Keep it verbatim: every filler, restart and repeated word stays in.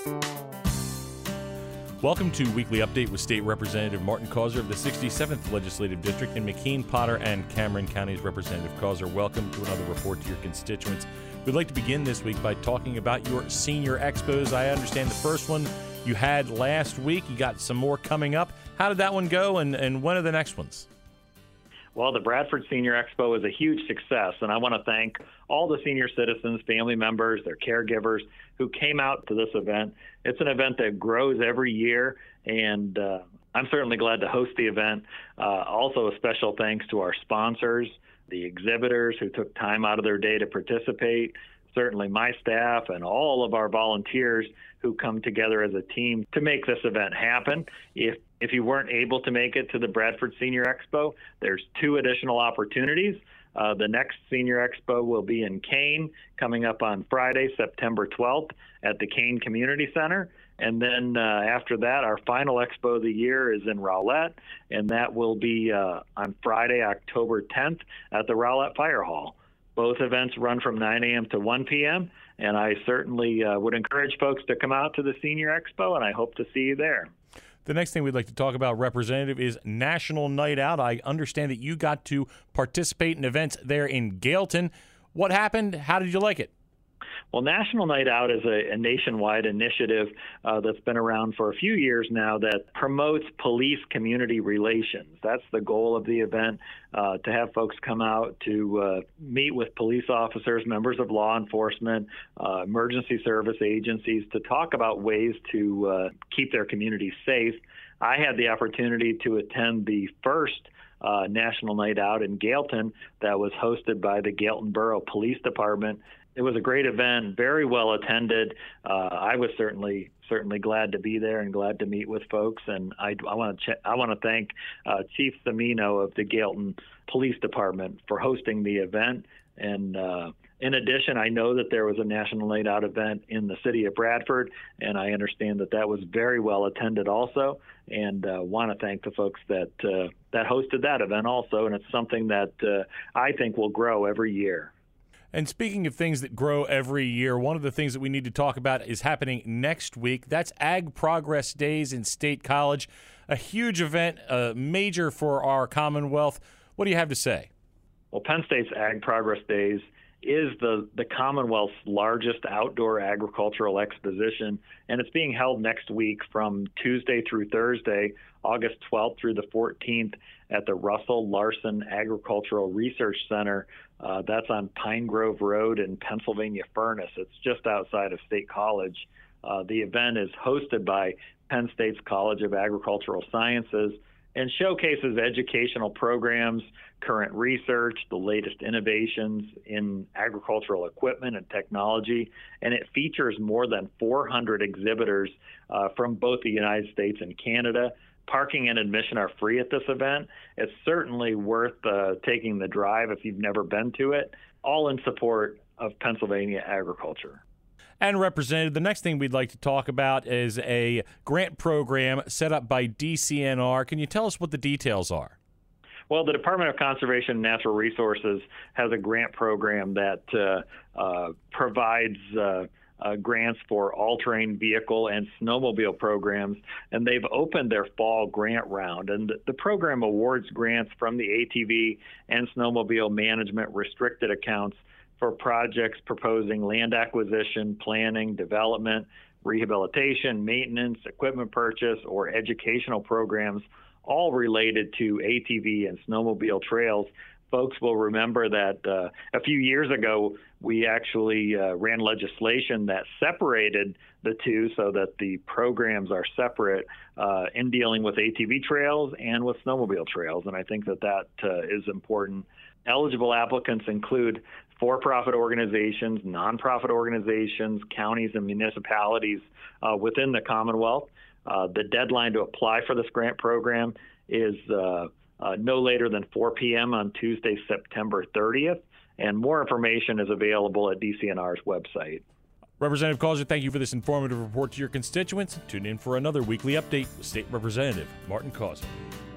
Welcome to Weekly Update with State Representative Martin Causer of the sixty-seventh Legislative District in McKean, Potter, and Cameron Counties. Representative Causer, welcome to another report to your constituents. We'd like to begin this week by talking about your senior expos. I understand the first one you had last week. You got some more coming up. How did that one go, and, and when are the next ones? Well, the Bradford Senior Expo was a huge success, and I want to thank all the senior citizens, family members, their caregivers who came out to this event. It's an event that grows every year, and uh, I'm certainly glad to host the event. Uh, also, a special thanks to our sponsors, the exhibitors who took time out of their day to participate, certainly my staff and all of our volunteers who come together as a team to make this event happen. If if you weren't able to make it to the Bradford Senior Expo, there's two additional opportunities. Uh, the next Senior Expo will be in Kane, coming up on Friday, September twelfth, at the Kane Community Center. And then uh, after that, our final expo of the year is in Rowlett, and that will be uh, on Friday, October tenth, at the Rowlett Fire Hall. Both events run from nine a.m. to one p.m., and I certainly uh, would encourage folks to come out to the Senior Expo, and I hope to see you there. The next thing we'd like to talk about, Representative, is National Night Out. I understand that you got to participate in events there in Gailton. What happened? How did you like it? Well, National Night Out is a, a nationwide initiative uh, that's been around for a few years now that promotes police-community relations. That's the goal of the event, uh, to have folks come out to uh, meet with police officers, members of law enforcement, uh, emergency service agencies, to talk about ways to uh, keep their communities safe. I had the opportunity to attend the first uh, National Night Out in Gailton that was hosted by the Gailton Borough Police Department. It was a great event, very well attended. Uh, I was certainly certainly glad to be there and glad to meet with folks. And I, I want to ch- I want to thank uh, Chief Samino of the Gailton Police Department for hosting the event. And uh, in addition, I know that there was a National Night Out event in the city of Bradford, and I understand that that was very well attended also. And uh, want to thank the folks that uh, that hosted that event also. And it's something that uh, I think will grow every year. And speaking of things that grow every year, one of the things that we need to talk about is happening next week. That's Ag Progress Days in State College, a huge event, a major for our Commonwealth. What do you have to say? Well, Penn State's Ag Progress Days is the, the Commonwealth's largest outdoor agricultural exposition, and it's being held next week from Tuesday through Thursday, August twelfth through the fourteenth, at the Russell Larson Agricultural Research Center. Uh, that's on Pine Grove Road in Pennsylvania Furnace. It's just outside of State College. Uh, the event is hosted by Penn State's College of Agricultural Sciences and showcases educational programs, current research, the latest innovations in agricultural equipment and technology, and it features more than four hundred exhibitors uh, from both the United States and Canada. Parking and admission are free at this event. It's certainly worth uh, taking the drive if you've never been to it, all in support of Pennsylvania agriculture. And Representative, the next thing we'd like to talk about is a grant program set up by D C N R. Can you tell us what the details are? Well, the Department of Conservation and Natural Resources has a grant program that uh, uh, provides uh, uh, grants for all-terrain vehicle and snowmobile programs, and they've opened their fall grant round. And the program awards grants from the A T V and snowmobile management restricted accounts for projects proposing land acquisition, planning, development, rehabilitation, maintenance, equipment purchase, or educational programs, all related to A T V and snowmobile trails. Folks will remember that uh, a few years ago, we actually uh, ran legislation that separated the two so that the programs are separate uh, in dealing with A T V trails and with snowmobile trails. And I think that that uh, is important. Eligible applicants include for-profit organizations, nonprofit organizations, counties, and municipalities uh, within the Commonwealth. Uh, the deadline to apply for this grant program is uh, uh, no later than four p.m. on Tuesday, September thirtieth, and more information is available at D C N R's website. Representative Causer, thank you for this informative report to your constituents. Tune in for another weekly update with State Representative Martin Causer.